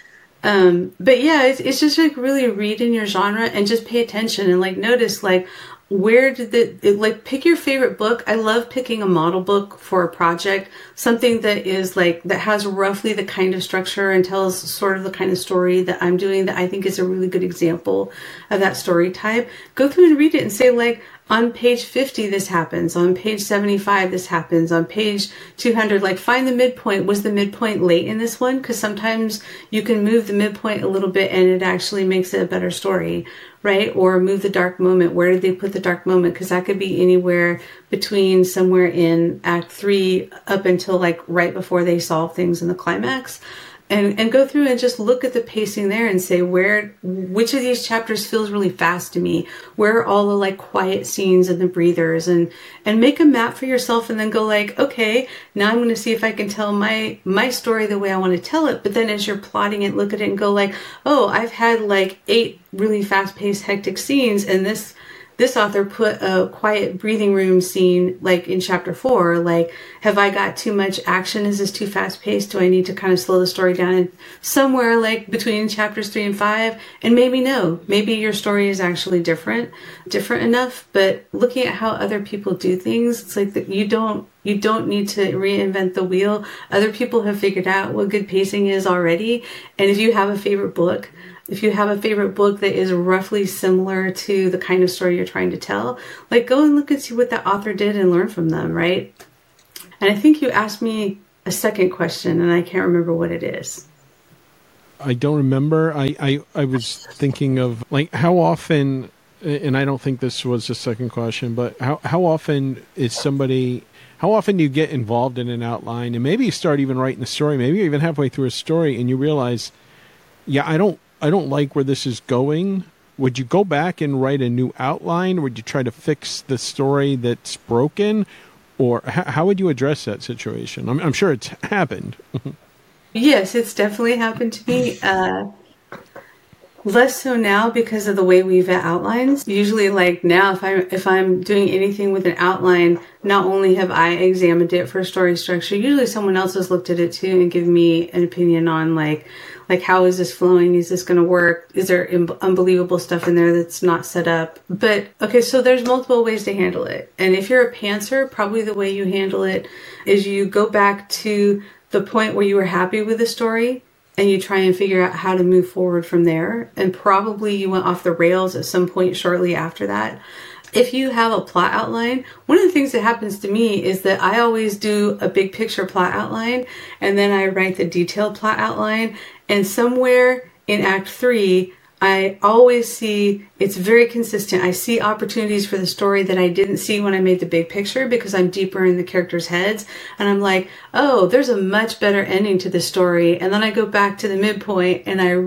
But yeah, it's just like really read in your genre and just pay attention and like notice like where did like pick your favorite book. I love picking a model book for a project, something that is like that has roughly the kind of structure and tells sort of the kind of story that I'm doing that I think is a really good example of that story type. Go through and read it and say like, on page 50 this happens, on page 75 this happens, on page 200, like find the midpoint. Was the midpoint late in this one? Because sometimes you can move the midpoint a little bit and it actually makes it a better story, right? Or move the dark moment. Where did they put the dark moment? Because that could be anywhere between somewhere in Act 3 up until like right before they solve things in the climax. And go through and just look at the pacing there and say which of these chapters feels really fast to me? Where are all the like quiet scenes and the breathers, and make a map for yourself and then go like, okay, now I'm going to see if I can tell my story the way I want to tell it. But then as you're plotting it, look at it and go like, oh, I've had like 8 really fast paced hectic scenes, and this author put a quiet breathing room scene like in chapter 4. Like, have I got too much action? Is this too fast paced? Do I need to kind of slow the story down? And somewhere like between chapters 3 and 5, and maybe your story is actually different enough. But looking at how other people do things, it's like that you don't need to reinvent the wheel. Other people have figured out what good pacing is already. And if you have a favorite book that is roughly similar to the kind of story you're trying to tell, like go and look and see what that author did and learn from them, right? And I think you asked me a second question and I can't remember what it is. I don't remember. I was thinking of like how often, and I don't think this was the second question, but how often do you get involved in an outline and maybe you start even writing a story, maybe you're even halfway through a story and you realize, yeah, I don't like where this is going. Would you go back and write a new outline? Or would you try to fix the story that's broken? Or how would you address that situation? I'm sure it's happened. Yes, it's definitely happened to me. Less so now because of the way we vet outlines. Usually like now if I'm doing anything with an outline, not only have I examined it for story structure, usually someone else has looked at it too and given me an opinion on like how is this flowing? Is this going to work? Is there unbelievable stuff in there that's not set up? But okay, so there's multiple ways to handle it. And if you're a pantser, probably the way you handle it is you go back to the point where you were happy with the story and you try and figure out how to move forward from there. And probably you went off the rails at some point shortly after that. If you have a plot outline, one of the things that happens to me is that I always do a big picture plot outline and then I write the detailed plot outline. And somewhere in Act 3, I always see, it's very consistent. I see opportunities for the story that I didn't see when I made the big picture because I'm deeper in the characters' heads. And I'm like, oh, there's a much better ending to this story. And then I go back to the midpoint and I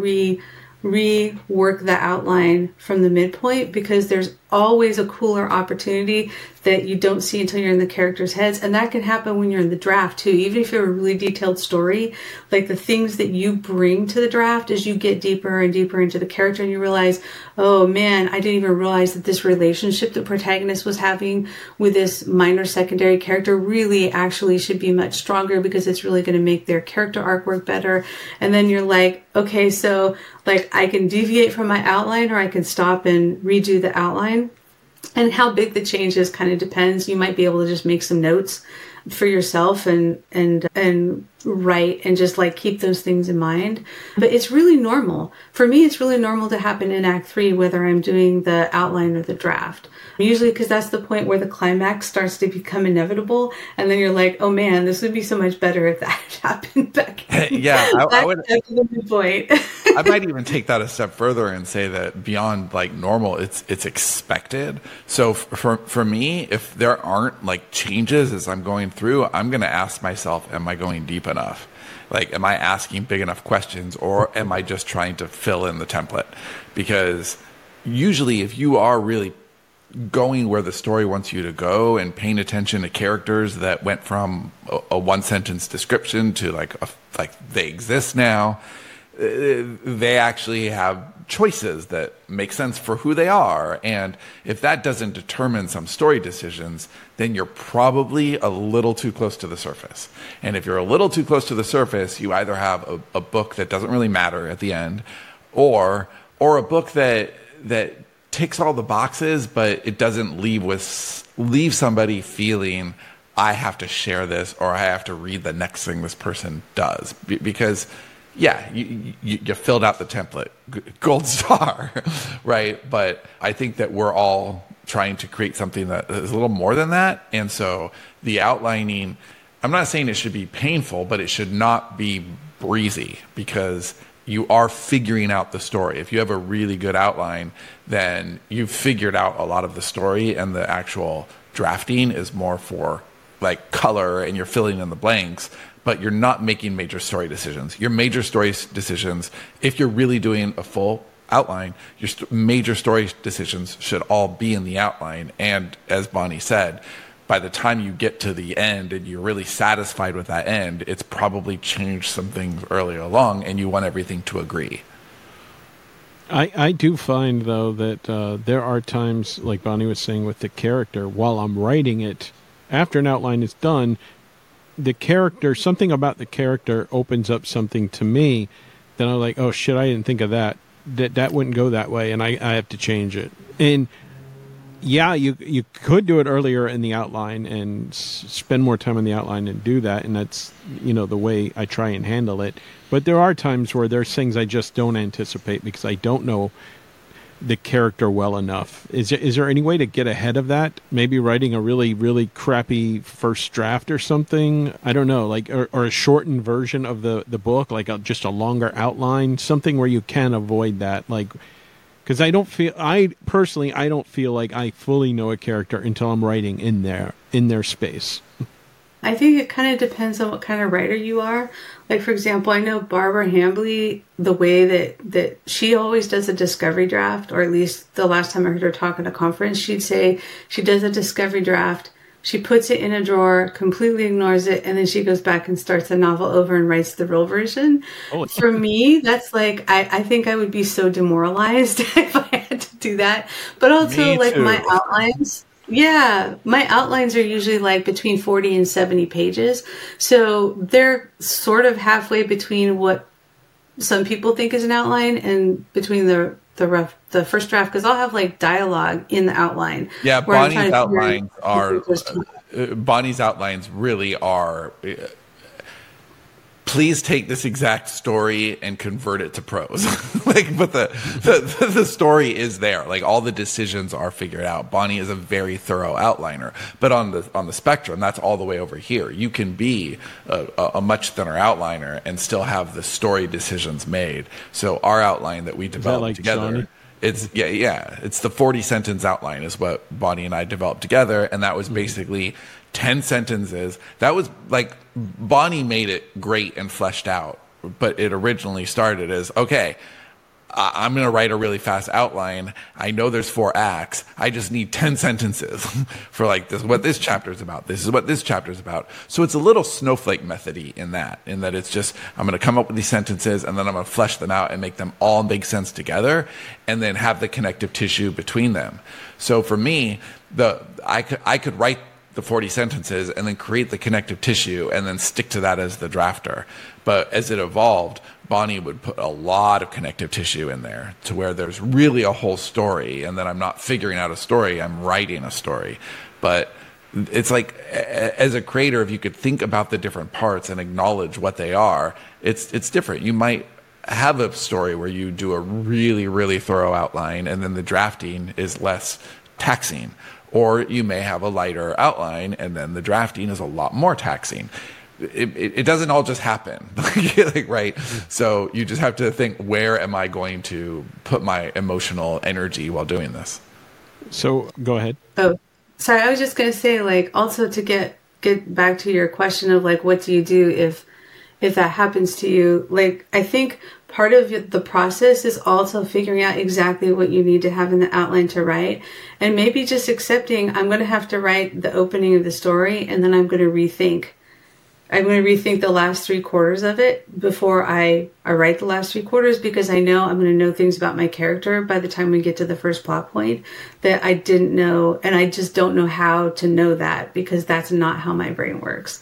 rework the outline from the midpoint because there's always a cooler opportunity that you don't see until you're in the characters' heads. And that can happen when you're in the draft too. Even if you have a really detailed story, like the things that you bring to the draft as you get deeper and deeper into the character and you realize, oh man, I didn't even realize that this relationship the protagonist was having with this minor secondary character really actually should be much stronger because it's really going to make their character arc work better. And then you're like, okay, so like I can deviate from my outline or I can stop and redo the outline. And how big the change is kind of depends. You might be able to just make some notes for yourself and write and just like keep those things in mind. But it's really normal. For me, it's really normal to happen in Act 3, whether I'm doing the outline or the draft. Usually because that's the point where the climax starts to become inevitable. And then you're like, oh man, this would be so much better if that happened back. Yeah, I would. Point. I might even take that a step further and say that beyond like normal, it's expected. So for me, if there aren't like changes as I'm going through, I'm going to ask myself, am I going deep enough? Like, am I asking big enough questions or am I just trying to fill in the template? Because usually if you are really going where the story wants you to go and paying attention to characters that went from a one sentence description to like they exist now, they actually have choices that make sense for who they are. And if that doesn't determine some story decisions, then you're probably a little too close to the surface. And if you're a little too close to the surface, you either have a book that doesn't really matter at the end, or a book that ticks all the boxes, but it doesn't leave somebody feeling, I have to share this, or I have to read the next thing this person does. Because yeah, you filled out the template, gold star, right? But I think that we're all trying to create something that is a little more than that. And so the outlining, I'm not saying it should be painful, but it should not be breezy, because you are figuring out the story. If you have a really good outline, then you've figured out a lot of the story, and the actual drafting is more for like color, and you're filling in the blanks, but you're not making major story decisions. Your major story decisions, if you're really doing a full outline, your major story decisions should all be in the outline. And as Bonnie said, by the time you get to the end and you're really satisfied with that end, it's probably changed some things earlier along, and you want everything to agree. I do find, though, that there are times, like Bonnie was saying, with the character, while I'm writing it, after an outline is done, the character, something about the character opens up something to me. Then I'm like, oh shit, I didn't think of that. That wouldn't go that way, and I have to change it. And yeah, you could do it earlier in the outline and spend more time on the outline and do that, and that's, the way I try and handle it. But there are times where there's things I just don't anticipate because I don't know the character well enough. Is there any way to get ahead of that? Maybe writing a really, really crappy first draft or something? I don't know, like, or a shortened version of the book, like just a longer outline, something where you can avoid that, like, because I personally don't feel like I fully know a character until I'm writing in their space. I think it kind of depends on what kind of writer you are. Like, for example, I know Barbara Hambly, the way that she always does a discovery draft, or at least the last time I heard her talk at a conference, she'd say she does a discovery draft, she puts it in a drawer, completely ignores it, and then she goes back and starts the novel over and writes the real version. Oh. For me, that's like, I think I would be so demoralized if I had to do that. But also, like, my outlines... Yeah, my outlines are usually like between 40 and 70 pages. So they're sort of halfway between what some people think is an outline and between the first draft, because I'll have like dialogue in the outline. Yeah, Bonnie's outlines really are... Please take this exact story and convert it to prose. But the story is there. Like, all the decisions are figured out. Bonnie is a very thorough outliner. But on the spectrum, that's all the way over here. You can be a much thinner outliner and still have the story decisions made. So our outline that we developed together. Johnny? It's it's the 40 sentence outline is what Bonnie and I developed together, and that was basically 10 sentences. That was like, Bonnie made it great and fleshed out, but it originally started as, okay, I'm going to write a really fast outline. I know there's 4 acts. I just need 10 sentences for like, this is what this chapter is about. This is what this chapter is about. So it's a little snowflake method-y in that it's just, I'm going to come up with these sentences, and then I'm going to flesh them out and make them all make sense together, and then have the connective tissue between them. So for me, I could write the 40 sentences and then create the connective tissue and then stick to that as the drafter. But as it evolved, Bonnie would put a lot of connective tissue in there to where there's really a whole story, and then I'm not figuring out a story, I'm writing a story. But it's like, as a creator, if you could think about the different parts and acknowledge what they are, it's different. You might have a story where you do a really, really thorough outline, and then the drafting is less taxing. Or you may have a lighter outline, and then the drafting is a lot more taxing. It doesn't all just happen, right? So you just have to think, where am I going to put my emotional energy while doing this? So go ahead. Oh, sorry. I was just going to say, like, also to get back to your question of like, what do you do if that happens to you? Like, I think part of the process is also figuring out exactly what you need to have in the outline to write, and maybe just accepting, I'm going to have to write the opening of the story, and then I'm going to rethink I'm going to rethink the last 3/4 of it before I write the last 3/4, because I know I'm going to know things about my character by the time we get to the first plot point that I didn't know, and I just don't know how to know that because that's not how my brain works.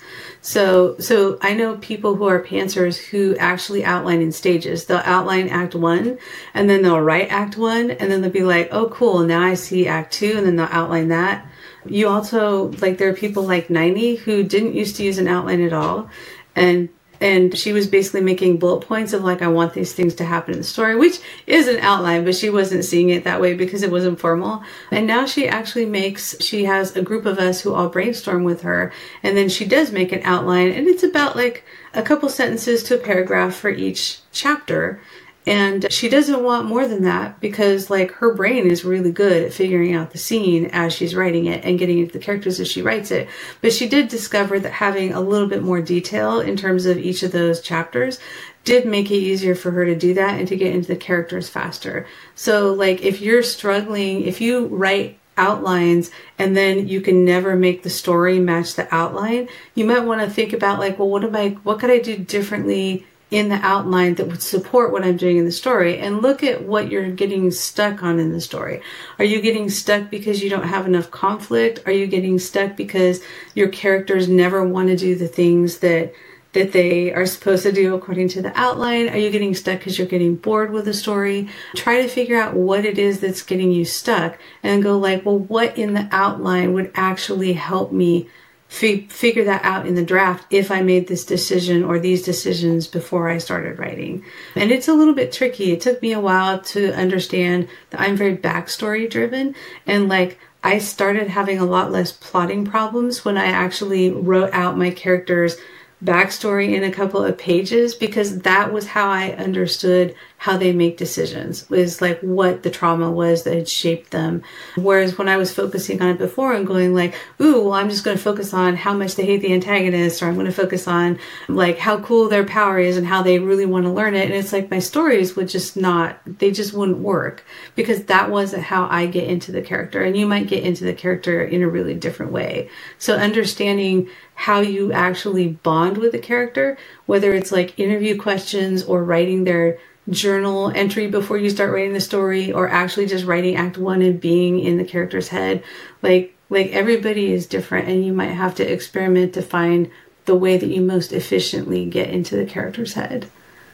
So I know people who are pantsers who actually outline in stages. They'll outline Act 1, and then they'll write Act 1, and then they'll be like, oh, cool, now I see Act 2, and then they'll outline that. You also, like, there are people like Niney who didn't used to use an outline at all. And she was basically making bullet points of like, I want these things to happen in the story, which is an outline, but she wasn't seeing it that way because it wasn't formal. And now she actually she has a group of us who all brainstorm with her. And then she does make an outline, and it's about like a couple sentences to a paragraph for each chapter. And she doesn't want more than that because like her brain is really good at figuring out the scene as she's writing it and getting into the characters as she writes it. But she did discover that having a little bit more detail in terms of each of those chapters did make it easier for her to do that and to get into the characters faster. So like if you're struggling, if you write outlines and then you can never make the story match the outline, you might want to think about like, well, what could I do differently in the outline that would support what I'm doing in the story, and look at what you're getting stuck on in the story. Are you getting stuck because you don't have enough conflict? Are you getting stuck because your characters never want to do the things that they are supposed to do according to the outline? Are you getting stuck because you're getting bored with the story? Try to figure out what it is that's getting you stuck and go like, well, what in the outline would actually help me figure that out in the draft if I made this decision or these decisions before I started writing. And it's a little bit tricky. It took me a while to understand that I'm very backstory driven, and like I started having a lot less plotting problems when I actually wrote out my character's backstory in a couple of pages, because that was how I understood how they make decisions, was like what the trauma was that had shaped them. Whereas when I was focusing on it before and going like, ooh, well, I'm just going to focus on how much they hate the antagonist, or I'm going to focus on like how cool their power is and how they really want to learn it. And it's like my stories would just they just wouldn't work, because that wasn't how I get into the character. And you might get into the character in a really different way. So understanding how you actually bond with the character, whether it's like interview questions or writing their journal entry before you start writing the story, or actually just writing Act 1 and being in the character's head. Like everybody is different, and you might have to experiment to find the way that you most efficiently get into the character's head.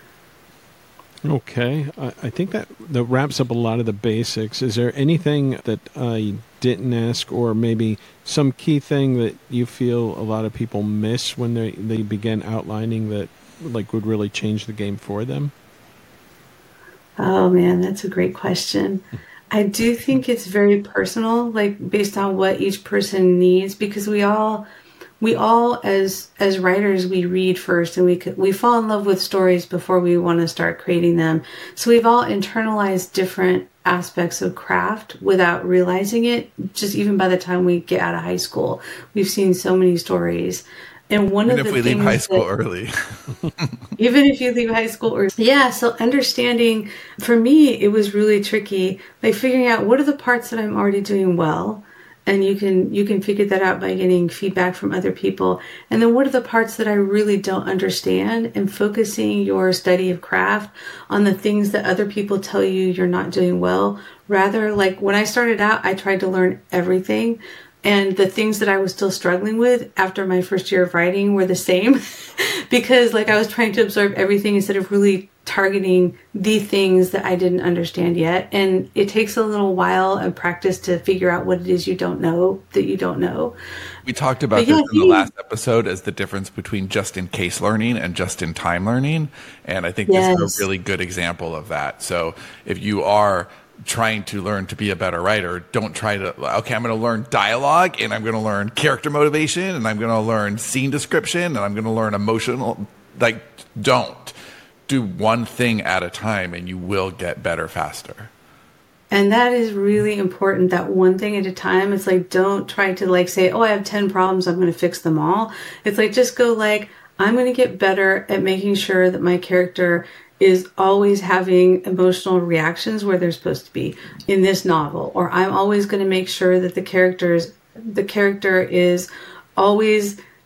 Okay. I think that wraps up a lot of the basics. Is there anything that I didn't ask, or maybe some key thing that you feel a lot of people miss when they begin outlining that like would really change the game for them? Oh man, that's a great question. I do think it's very personal, like based on what each person needs, because we all as writers, we read first, and we fall in love with stories before we want to start creating them. So we've all internalized different aspects of craft without realizing it. Just even by the time we get out of high school, we've seen so many stories. And even if we leave high school early. Even if you leave high school early. Yeah, so understanding, for me, it was really tricky, like figuring out what are the parts that I'm already doing well. And you can figure that out by getting feedback from other people. And then what are the parts that I really don't understand, and focusing your study of craft on the things that other people tell you you're not doing well. Rather, like when I started out, I tried to learn everything. And the things that I was still struggling with after my first year of writing were the same because like I was trying to absorb everything instead of really targeting the things that I didn't understand yet. And it takes a little while and practice to figure out what it is you don't know that you don't know. We talked about this in the last episode as the difference between just-in-case learning and just-in-time learning. And I think this is a really good example of that. So if you are trying to learn to be a better writer, don't try to, okay, I'm going to learn dialogue, and I'm going to learn character motivation, and I'm going to learn scene description, and I'm going to learn emotional. Like, don't. Do one thing at a time, and you will get better faster. And that is really important, that one thing at a time. It's like, don't try to like say, oh, I have 10 problems, I'm going to fix them all. It's like, just go like, I'm going to get better at making sure that my character is always having emotional reactions where they're supposed to be in this novel. Or I'm always going to make sure that the character is always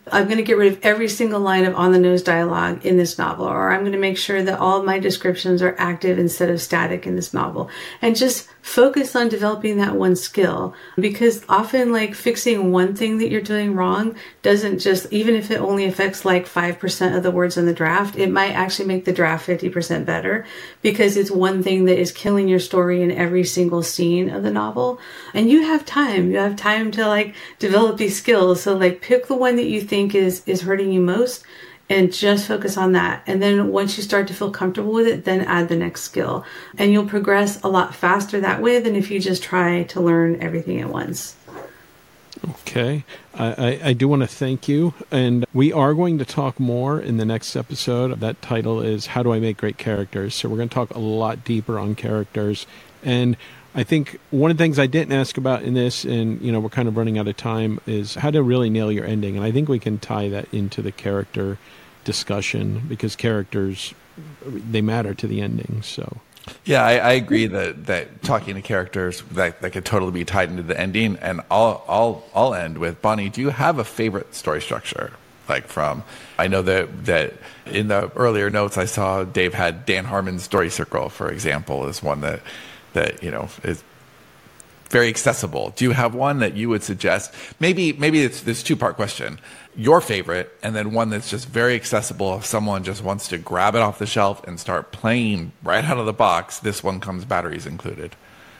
I'm going to get rid of every single line of on-the-nose dialogue in this novel, or I'm going to make sure that all of my descriptions are active instead of static in this novel. And just focus on developing that one skill, because often like fixing one thing that you're doing wrong doesn't just, even if it only affects like 5% of the words in the draft, it might actually make the draft 50% better, because it's one thing that is killing your story in every single scene of the novel. And you have time to like develop these skills. So like pick the one that you think is hurting you most and just focus on that. And then once you start to feel comfortable with it, then add the next skill. And you'll progress a lot faster that way than if you just try to learn everything at once. Okay. I do want to thank you. And we are going to talk more in the next episode. That title is How Do I Make Great Characters? So we're going to talk a lot deeper on characters. And I think one of the things I didn't ask about in this, and we're kind of running out of time, is how to really nail your ending. And I think we can tie that into the character discussion, because characters, they matter to the ending. So yeah, I agree that talking to characters that could totally be tied into the ending. And I'll end with, Bonnie, do you have a favorite story structure? I know that in the earlier notes I saw Dave had Dan Harmon's Story Circle, for example, is one that is very accessible. Do you have one that you would suggest? Maybe it's this two-part question. Your favorite, and then one that's just very accessible if someone just wants to grab it off the shelf and start playing right out of the box. This one comes batteries included.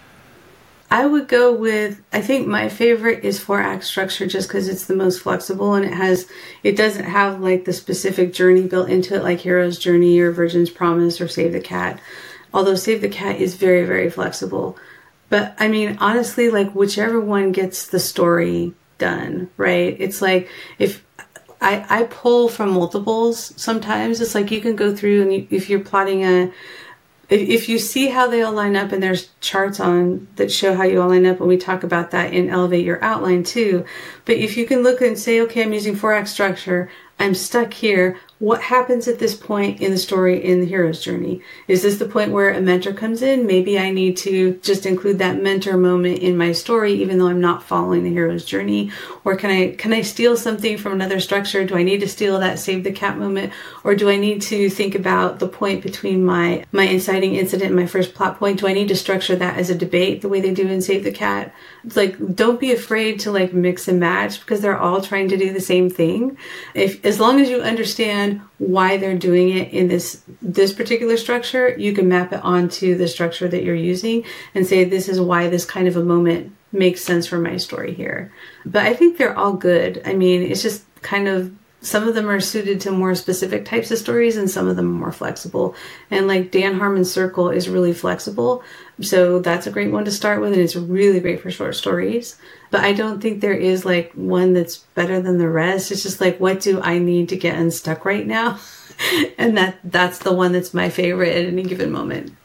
I would go with, I think my favorite is 4-act structure, just because it's the most flexible, and it doesn't have like the specific journey built into it like Hero's Journey or Virgin's Promise or Save the Cat. Although Save the Cat is very, very flexible. But I mean, honestly, like whichever one gets the story done, right? It's like if I pull from multiples sometimes. It's like you can go through and if you're plotting if you see how they all line up, and there's charts on that show how you all line up, and we talk about that in Elevate Your Outline too. But if you can look and say, okay, I'm using 4-act structure, I'm stuck here. What happens at this point in the story in the hero's journey? Is this the point where a mentor comes in? Maybe I need to just include that mentor moment in my story, even though I'm not following the hero's journey. Or can I steal something from another structure? Do I need to steal that Save the Cat moment? Or do I need to think about the point between my inciting incident and my first plot point? Do I need to structure that as a debate the way they do in Save the Cat? It's like, don't be afraid to like mix and match, because they're all trying to do the same thing. As long as you understand why they're doing it in this particular structure, you can map it onto the structure that you're using and say, this is why this kind of a moment makes sense for my story here. But I think they're all good. I mean, it's just kind of, some of them are suited to more specific types of stories, and some of them are more flexible. And like Dan Harmon's Circle is really flexible. So that's a great one to start with, and it's really great for short stories. But I don't think there is like one that's better than the rest. It's just like, what do I need to get unstuck right now? And that's the one that's my favorite at any given moment.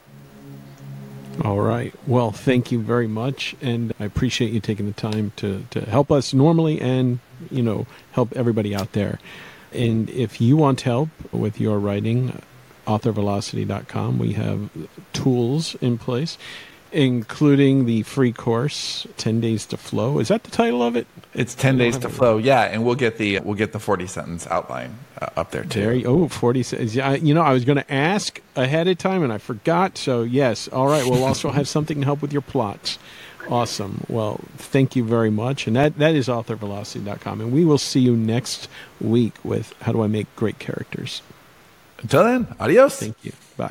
All right. Well, thank you very much. And I appreciate you taking the time to help us normally and, help everybody out there. And if you want help with your writing, authorvelocity.com, we have tools in place, including the free course, 10 Days to Flow. Is that the title of it? It's 10 Days to Flow, yeah. And we'll get the 40-sentence outline up there, too. 40 sentences. Yeah, I was going to ask ahead of time, and I forgot. So, yes. All right. We'll also have something to help with your plots. Awesome. Well, thank you very much. And that is authorvelocity.com. And we will see you next week with How Do I Make Great Characters. Until then, adios. Thank you. Bye.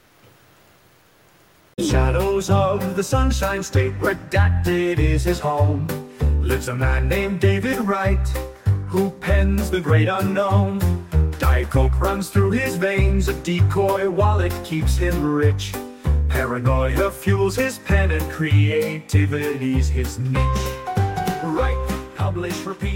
Shadows of the Sunshine State, where redacted is his home, lives a man named David Wright, who pens the great unknown. Diet Coke runs through his veins, a decoy wallet keeps him rich. Paranoia fuels his pen, and creativity's his niche. Write, publish, repeat.